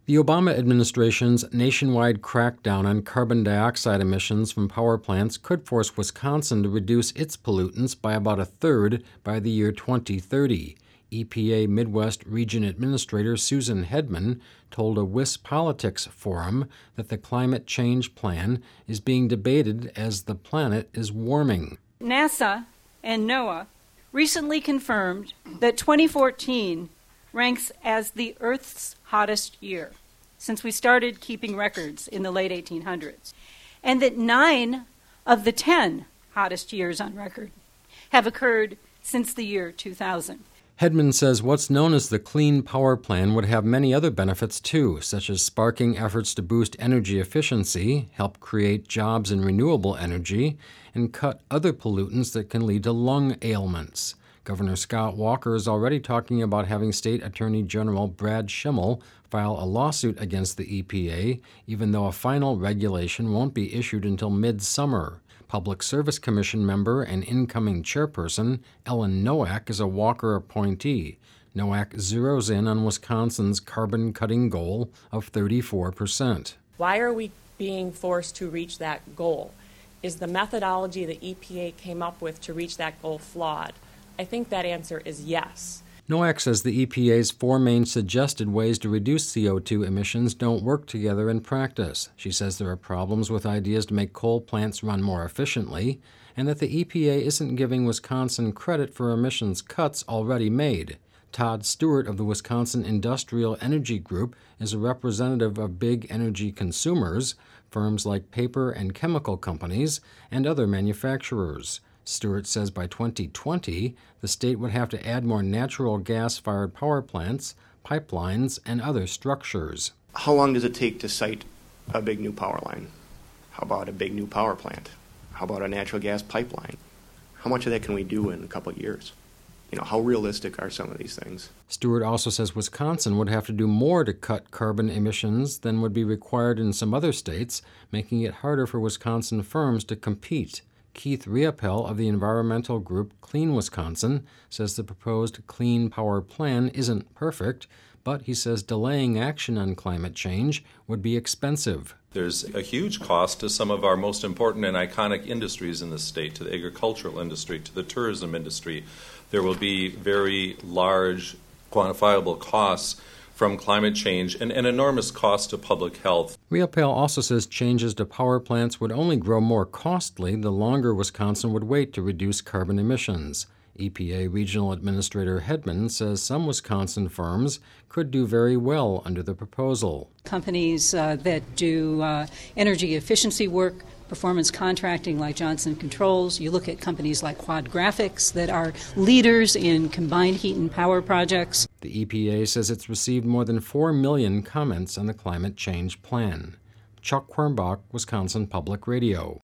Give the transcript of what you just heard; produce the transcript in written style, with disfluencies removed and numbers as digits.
The Obama administration's nationwide crackdown on carbon dioxide emissions from power plants could force Wisconsin to reduce its pollutants by about a third by the year 2030. EPA Midwest Region Administrator Susan Hedman told a WisPolitics forum that the climate change plan is being debated as the planet is warming. NASA and NOAA recently confirmed that 2014 ranks as the Earth's hottest year since we started keeping records in the late 1800s, and that 9 of the 10 hottest years on record have occurred since the year 2000. Hedman says what's known as the Clean Power Plan would have many other benefits too, such as sparking efforts to boost energy efficiency, help create jobs in renewable energy, and cut other pollutants that can lead to lung ailments. Governor Scott Walker is already talking about having State Attorney General Brad Schimmel file a lawsuit against the EPA, even though a final regulation won't be issued until midsummer. Public Service Commission member and incoming chairperson Ellen Nowak is a Walker appointee. Nowak zeroes in on Wisconsin's carbon-cutting goal of 34%. Why are we being forced to reach that goal? Is the methodology the EPA came up with to reach that goal flawed? I think that answer is yes. Nowak says the EPA's 4 main suggested ways to reduce CO2 emissions don't work together in practice. She says there are problems with ideas to make coal plants run more efficiently, and that the EPA isn't giving Wisconsin credit for emissions cuts already made. Todd Stewart of the Wisconsin Industrial Energy Group is a representative of big energy consumers, firms like paper and chemical companies, and other manufacturers. Stewart says by 2020, the state would have to add more natural gas-fired power plants, pipelines, and other structures. How long does it take to site a big new power line? How about a big new power plant? How about a natural gas pipeline? How much of that can we do in a couple of years? How realistic are some of these things? Stewart also says Wisconsin would have to do more to cut carbon emissions than would be required in some other states, making it harder for Wisconsin firms to compete. Keith Riopel of the environmental group Clean Wisconsin says the proposed Clean Power Plan isn't perfect, but he says delaying action on climate change would be expensive. There's a huge cost to some of our most important and iconic industries in the state, to the agricultural industry, to the tourism industry. There will be very large, quantifiable costs from climate change and an enormous cost to public health. Riopel also says changes to power plants would only grow more costly the longer Wisconsin would wait to reduce carbon emissions. EPA Regional Administrator Hedman says some Wisconsin firms could do very well under the proposal. Companies that do energy efficiency work, performance contracting like Johnson Controls. You look at companies like Quad Graphics that are leaders in combined heat and power projects. The EPA says it's received more than 4 million comments on the climate change plan. Chuck Quirmbach, Wisconsin Public Radio.